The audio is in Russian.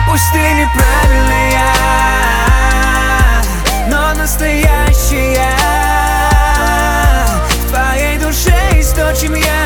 Пусть ты неправильная, но настоящая. В твоей душе есть то, чем я